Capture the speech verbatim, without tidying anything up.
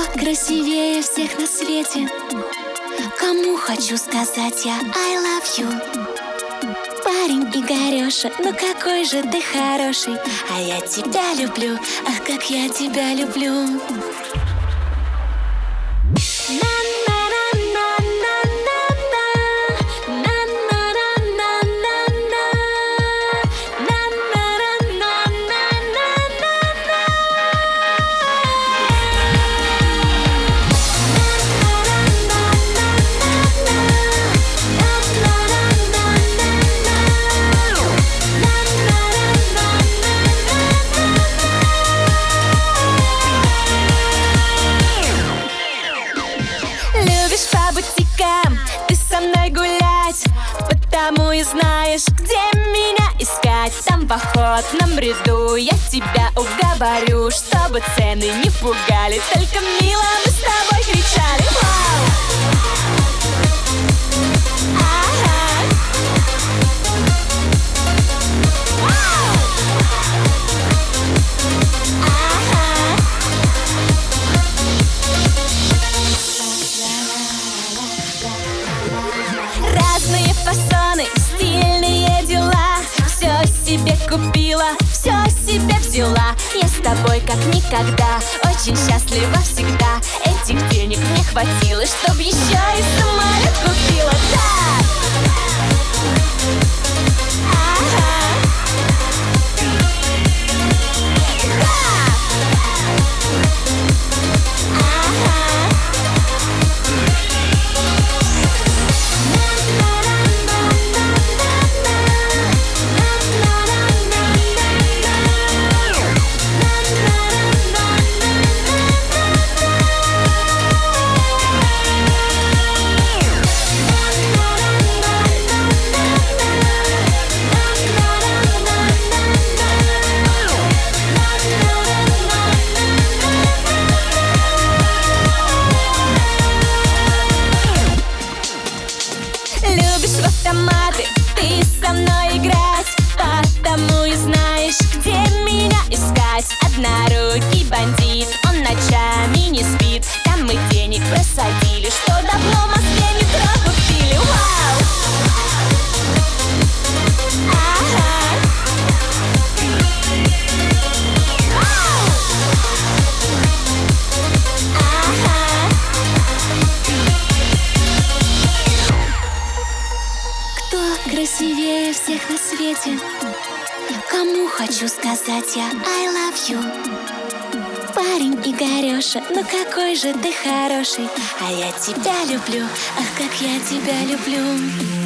красивее всех на свете? Кому хочу сказать я I love you? Парень Игорёша, ну какой же ты хороший. А я тебя люблю, ах, как я тебя люблю. По бутикам ты со мной гулять, потому и знаешь, где меня искать. Там в охотном ряду я тебя уговорю, чтобы цены не пугали, только мило мы с тобой кричали. Вау! Ага. Вау! Ага. Разные фасоны, стильные дела. Все себе купила, все себе взяла. Я с тобой как никогда, очень счастлива всегда. Этих денег мне хватило, чтоб еще и самолет купила. Да! Ага. Да! Ага. Любишь в автоматы ты со мной играть, потому и знаешь, где меня искать. Однорукий бандит, он ночами не спит. Там мы денег просадили, что давно в Москве метро купили. Вау! Ага. Вау! Ага. Кто красивее всех на свете? Кому хочу сказать я I love you? Парень Игорёша, ну какой же ты хороший. А я тебя люблю, ах, как я тебя люблю.